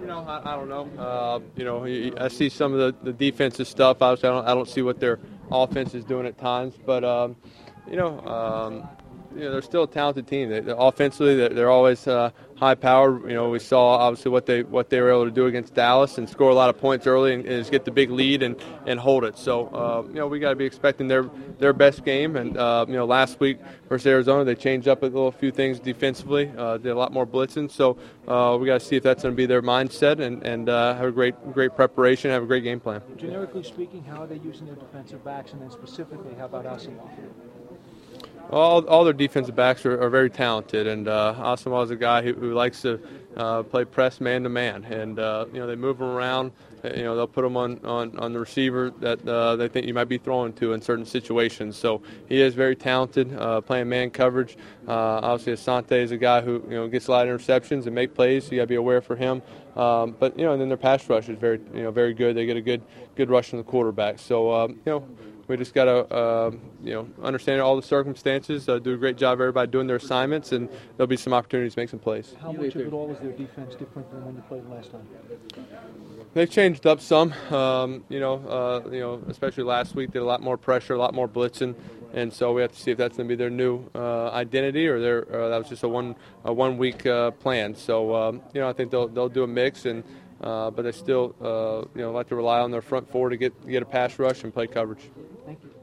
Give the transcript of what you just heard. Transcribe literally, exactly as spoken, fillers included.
You know, I, I don't know. Uh, you know, I see some of the, the defensive stuff. Obviously, I don't, I don't see what their offense is doing at times. But, um, you know, um, you know, they're still a talented team. They, they're offensively, they're, they're always uh, high powered. You know, we saw obviously what they what they were able to do against Dallas and score a lot of points early and, and just get the big lead and, and hold it. So, uh, you know, we got to be expecting their their best game. And uh, you know, last week versus Arizona, they changed up a little few things defensively. Uh, did a lot more blitzing. So uh, we got to see if that's going to be their mindset and and uh, have a great great preparation, have a great game plan. Generically speaking, how are they using their defensive backs, and then specifically, how about Asamoah? All, all their defensive backs are, are very talented, and uh, Asamoah is a guy who, who likes to uh, play press man to man, and uh, you know they move him around. You know they'll put him on, on, on the receiver that uh, they think you might be throwing to in certain situations. So he is very talented, uh, playing man coverage. Uh, obviously, Asante is a guy who you know gets a lot of interceptions and make plays. So you got to be aware for him. Um, but you know, and then their pass rush is very you know very good. They get a good good rush from the quarterback. So um, you know. We just got to, uh, you know, understand all the circumstances, uh, do a great job, everybody doing their assignments, and there'll be some opportunities to make some plays. How much of it all is their defense different than when you played last time? They've changed up some, um, you know, uh, you know, especially last week, did a lot more pressure, a lot more blitzing, and so we have to see if that's going to be their new uh, identity or their uh, that was just a one a one week uh, plan. So um, you know, I think they'll they'll do a mix and. Uh, but they still, uh, you know, like to rely on their front four to get get a pass rush and play coverage. Thank you.